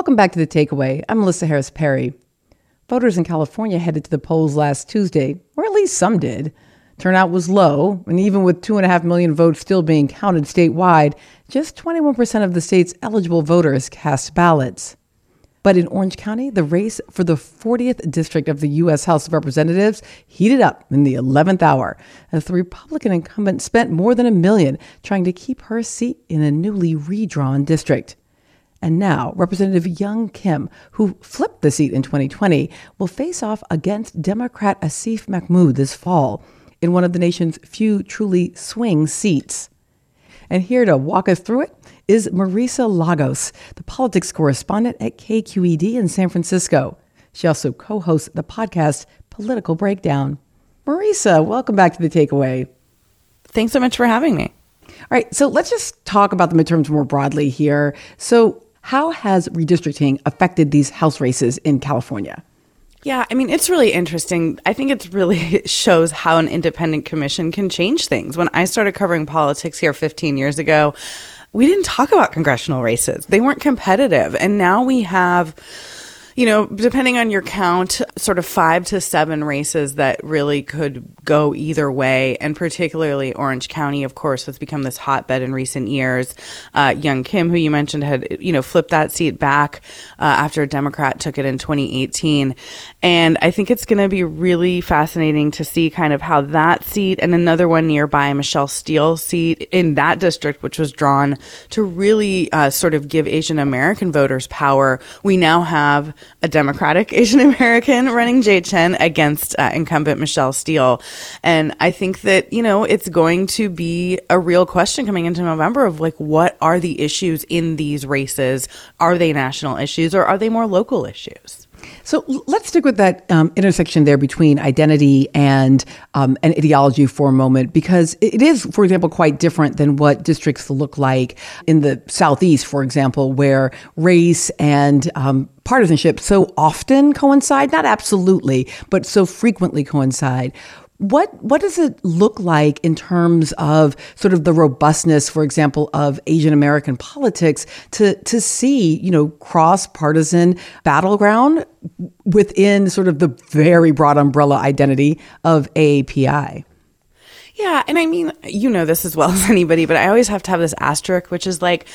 Welcome back to The Takeaway. I'm Melissa Harris Perry. Voters in California headed to the polls last Tuesday, or at least some did. Turnout was low, and even with 2.5 million votes still being counted statewide, just 21% of the state's eligible voters cast ballots. But in Orange County, the race for the 40th district of the U.S. House of Representatives heated up in the 11th hour as the Republican incumbent spent more than $1 million trying to keep her seat in a newly redrawn district. And now, Representative Young Kim, who flipped the seat in 2020, will face off against Democrat Asif Mahmood this fall in one of the nation's few truly swing seats. And here to walk us through it is Marisa Lagos, the politics correspondent at KQED in San Francisco. She also co-hosts the podcast Political Breakdown. Marisa, welcome back to The Takeaway. Thanks so much for having me. All right, so let's just talk about the midterms more broadly here. So how has redistricting affected these House races in California? Yeah, I mean, it's really interesting. I think it really shows how an independent commission can change things. When I started covering politics here 15 years ago, we didn't talk about congressional races. They weren't competitive. And now we have, you know, depending on your count, sort of 5 to 7 races that really could go either way. And particularly Orange County, of course, has become this hotbed in recent years. Young Kim, who you mentioned, had, flipped that seat back after a Democrat took it in 2018. And I think it's going to be really fascinating to see kind of how that seat and another one nearby, Michelle Steele's seat in that district, which was drawn to really sort of give Asian American voters power. We now have a Democratic Asian American running Jay Chen against incumbent Michelle Steele. And I think that, it's going to be a real question coming into November of like, what are the issues in these races? Are they national issues or are they more local issues? So let's stick with that intersection there between identity and ideology for a moment, because it is, for example, quite different than what districts look like in the Southeast, for example, where race and partisanship so often coincide, not absolutely, but so frequently coincide. What does it look like in terms of sort of the robustness, for example, of Asian American politics to see, cross-partisan battleground within sort of the very broad umbrella identity of AAPI? Yeah, and I mean, this as well as anybody, but I always have to have this asterisk, which is like,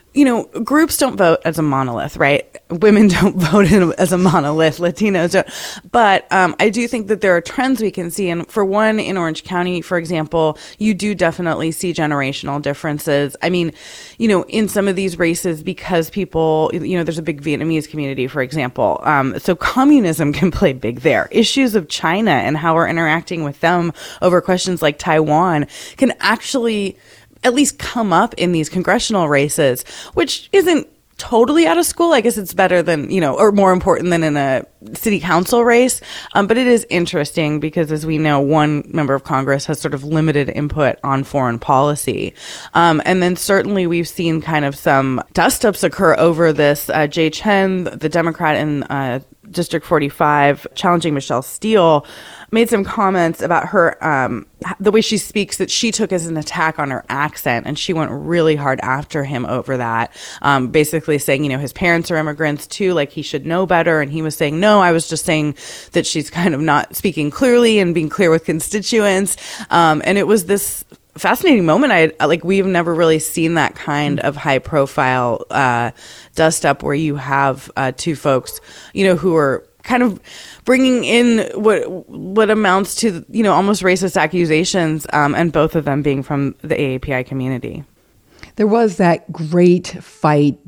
groups don't vote as a monolith, right? Women don't vote as a monolith. Latinos don't. But I do think that there are trends we can see. And for one, in Orange County, for example, you do definitely see generational differences. I mean, in some of these races, because people, there's a big Vietnamese community, for example. So communism can play big there. Issues of China and how we're interacting with them over questions like Taiwan can actually at least come up in these congressional races, which isn't totally out of school. I guess it's better than, or more important than in a city council race. But it is interesting because, as we know, one member of Congress has sort of limited input on foreign policy. And then certainly we've seen kind of some dust-ups occur over this. Jay Chen, the Democrat in District 45, challenging Michelle Steele, made some comments about her, the way she speaks, that she took as an attack on her accent. And she went really hard after him over that, basically saying, his parents are immigrants too, like he should know better. And he was saying, no, I was just saying that she's kind of not speaking clearly and being clear with constituents. And it was this fascinating moment. We've never really seen that kind of high profile dust up where you have two folks, who are kind of bringing in what amounts to, almost racist accusations, and both of them being from the AAPI community. There was that great fight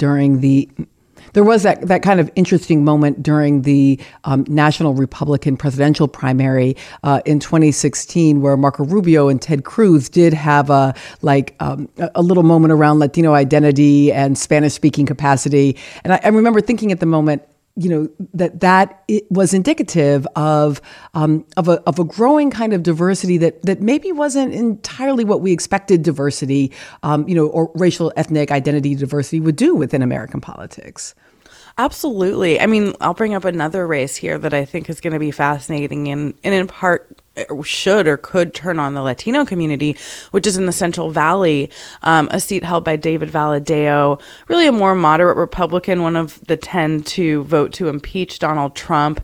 there was that kind of interesting moment during the National Republican presidential primary in 2016, where Marco Rubio and Ted Cruz did have a little moment around Latino identity and Spanish-speaking capacity. And I remember thinking at the moment, that it was indicative of a growing kind of diversity that maybe wasn't entirely what we expected diversity, or racial ethnic identity diversity would do within American politics. Absolutely. I mean, I'll bring up another race here that I think is going to be fascinating, and in part should or could turn on the Latino community, which is in the Central Valley, a seat held by David Valadao, really a more moderate Republican, one of the 10 to vote to impeach Donald Trump.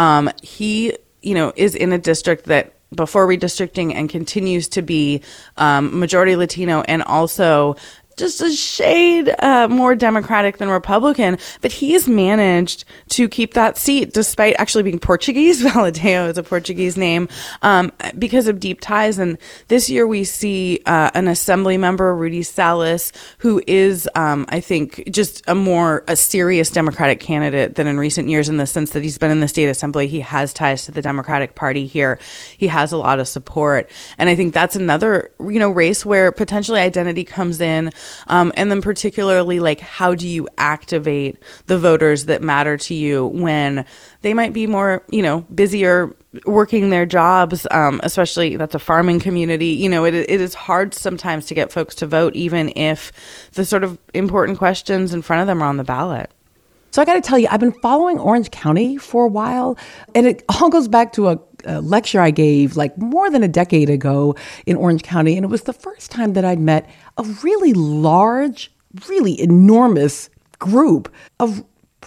He, is in a district that before redistricting and continues to be majority Latino and also just a shade more Democratic than Republican, but he has managed to keep that seat despite actually being Portuguese. Valadao is a Portuguese name, because of deep ties. And this year we see an assembly member, Rudy Salas, who is, I think, just a serious Democratic candidate than in recent years, in the sense that he's been in the state assembly. He has ties to the Democratic Party here. He has a lot of support. And I think that's another, race where potentially identity comes in. And then particularly, like, how do you activate the voters that matter to you when they might be more, busier working their jobs, especially that's a farming community. It is hard sometimes to get folks to vote, even if the sort of important questions in front of them are on the ballot. So I got to tell you, I've been following Orange County for a while, and it all goes back to a lecture I gave like more than a decade ago in Orange County. And it was the first time that I'd met a really large, really enormous group of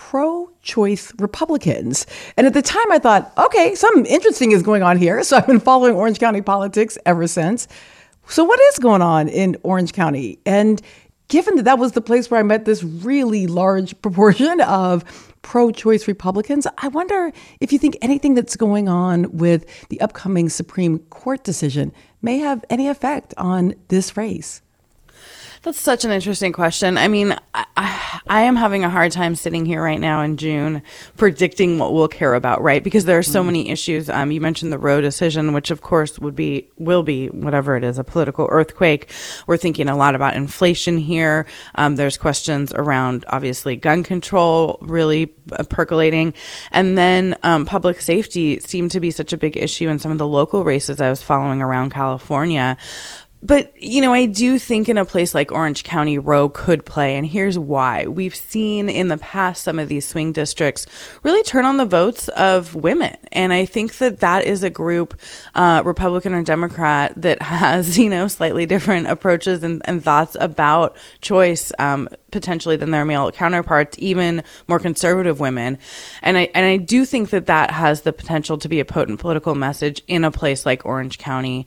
pro-choice Republicans. And at the time I thought, okay, something interesting is going on here. So I've been following Orange County politics ever since. So what is going on in Orange County? And given that was the place where I met this really large proportion of pro-choice Republicans, I wonder if you think anything that's going on with the upcoming Supreme Court decision may have any effect on this race. That's such an interesting question. I mean, I am having a hard time sitting here right now in June predicting what we'll care about, right? Because there are so many issues. You mentioned the Roe decision, which of course will be, whatever it is, a political earthquake. We're thinking a lot about inflation here. There's questions around, obviously, gun control really percolating. And then public safety seemed to be such a big issue in some of the local races I was following around California. But, I do think in a place like Orange County, Roe could play. And here's why. We've seen in the past some of these swing districts really turn on the votes of women. And I think that is a group, Republican or Democrat, that has, slightly different approaches and thoughts about choice, potentially than their male counterparts, even more conservative women. And I do think that has the potential to be a potent political message in a place like Orange County.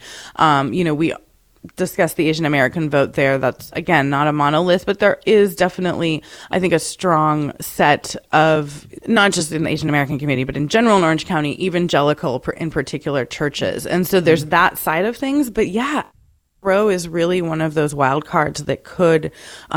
We discuss the Asian American vote there. That's, again, not a monolith, but there is definitely, I think, a strong set of, not just in the Asian American community, but in general in Orange County, evangelical, in particular, churches. And so there's that side of things. But yeah, Roe is really one of those wild cards that could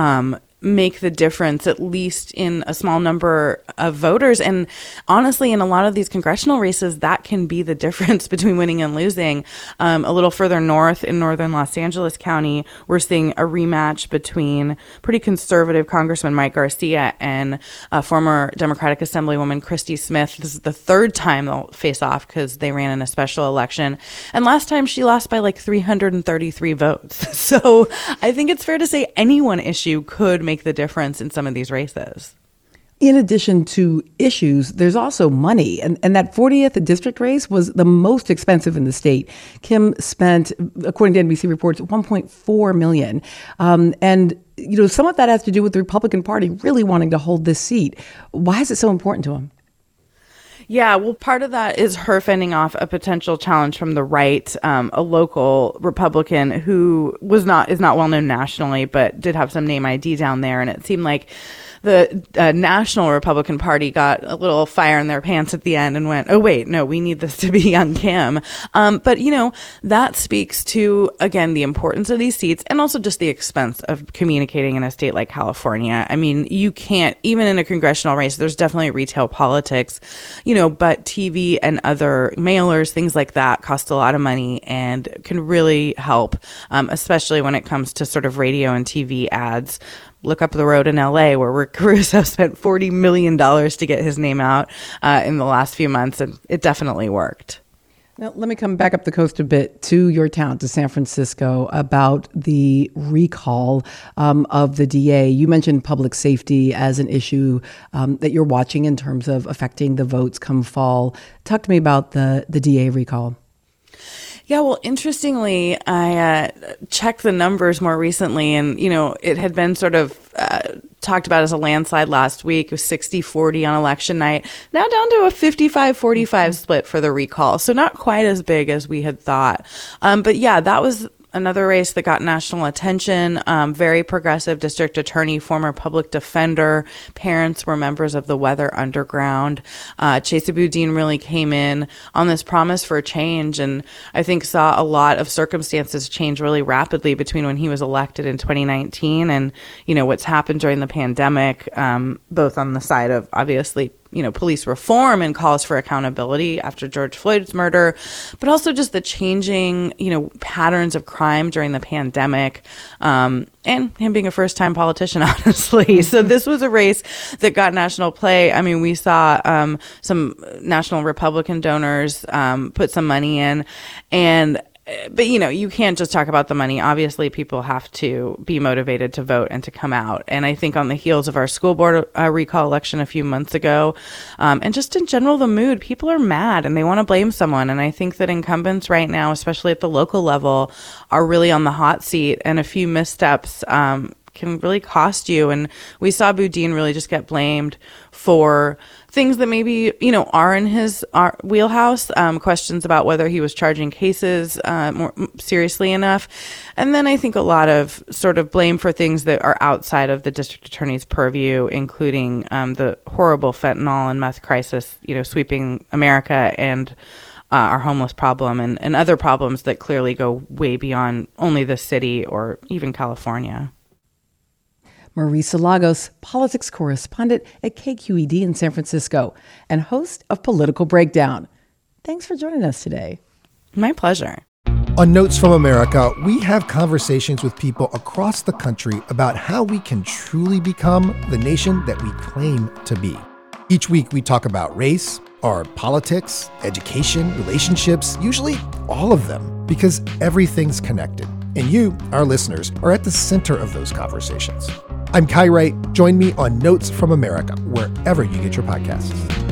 make the difference, at least in a small number of voters. And honestly, in a lot of these congressional races, that can be the difference between winning and losing. A little further north in northern Los Angeles County, we're seeing a rematch between pretty conservative Congressman Mike Garcia and former Democratic Assemblywoman Christy Smith. This is the third time they'll face off because they ran in a special election. And last time she lost by like 333 votes. So I think it's fair to say any one issue could make the difference in some of these races. In addition to issues, there's also money. And that 40th district race was the most expensive in the state. Kim spent, according to NBC reports, $1.4 million. And, some of that has to do with the Republican Party really wanting to hold this seat. Why is it so important to them? Yeah, well, part of that is her fending off a potential challenge from the right, a local Republican who is not well known nationally, but did have some name ID down there. And it seemed like the National Republican Party got a little fire in their pants at the end and went, oh, wait, no, we need this to be young Kim. But, that speaks to, again, the importance of these seats and also just the expense of communicating in a state like California. I mean, you can't, even in a congressional race, there's definitely retail politics, but TV and other mailers, things like that cost a lot of money and can really help, especially when it comes to sort of radio and TV ads. Look up the road in LA where Rick Caruso spent $40 million to get his name out in the last few months, and it definitely worked. Now, let me come back up the coast a bit to your town, to San Francisco, about the recall of the DA. You mentioned public safety as an issue that you're watching in terms of affecting the votes come fall. Talk to me about the DA recall. Yeah, well, interestingly, I checked the numbers more recently, and, it had been sort of talked about as a landslide last week. It was 60-40 on election night, now down to a 55-45 split for the recall. So not quite as big as we had thought. But yeah, that was another race that got national attention. Very progressive district attorney, former public defender. Parents were members of the Weather Underground. Chesa Boudin really came in on this promise for change, and I think saw a lot of circumstances change really rapidly between when he was elected in 2019 and, what's happened during the pandemic, both on the side of obviously police reform and calls for accountability after George Floyd's murder, but also just the changing, patterns of crime during the pandemic, and him being a first-time politician, honestly. So this was a race that got national play. I mean, we saw some national Republican donors put some money in, but you can't just talk about the money. Obviously, people have to be motivated to vote and to come out. And I think on the heels of our school board recall election a few months ago, and just in general, the mood, people are mad and they want to blame someone. And I think that incumbents right now, especially at the local level, are really on the hot seat, and a few missteps can really cost you. And we saw Boudin really just get blamed for things that maybe, are in his wheelhouse, questions about whether he was charging cases more seriously enough. And then I think a lot of sort of blame for things that are outside of the district attorney's purview, including the horrible fentanyl and meth crisis, sweeping America, and our homeless problem and other problems that clearly go way beyond only the city or even California. Marisa Lagos, politics correspondent at KQED in San Francisco and host of Political Breakdown. Thanks for joining us today. My pleasure. On Notes from America, we have conversations with people across the country about how we can truly become the nation that we claim to be. Each week, we talk about race, our politics, education, relationships, usually all of them, because everything's connected. And you, our listeners, are at the center of those conversations. I'm Kai Wright. Join me on Notes from America, wherever you get your podcasts.